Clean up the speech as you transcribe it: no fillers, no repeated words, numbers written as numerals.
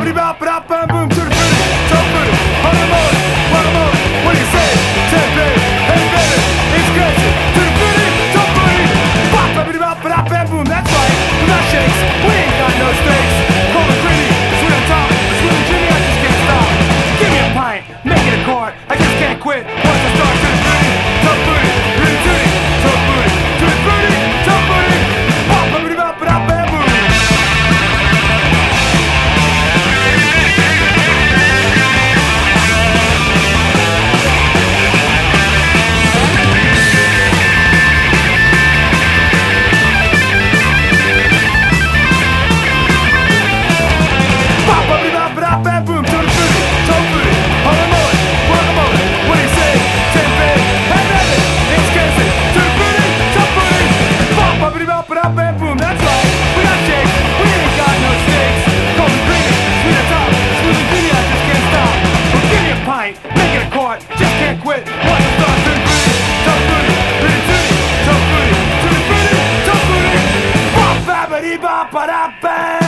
bop, bop, bam, boom, to the booty, top booty, on the motor, what do you say? Ten baby, hey baby, it's crazy, to the booty, top booty, bop, bop, bop, bam, boom, that's right, we got shakes, we ain't got no stakes, cold and creamy, sweet on top, sweet and Jimmy, I just can't stop, give me a pint, make it a quart, I just can't quit, once I start to the booty, top booty, really tooty, top booty, to the booty, top booty, bop, bop, bop, bam, boom. Bam, boom, to the booty, top booty, on the motor, what do you say? Ten baby, hey baby, it's crazy, to the booty, top booty, bop, bop, bop, bam, boom, that's right, we got shakes, we ain't got no stakes, cold and creamy, sweet on top, smooth and creamy, I just can't stop, well, give me a pint, make it a quart, just can't quit, once I start to the booty, top booty, really tooty, top booty, to the booty, top booty, bop, babbity, bop, ba-da, bam.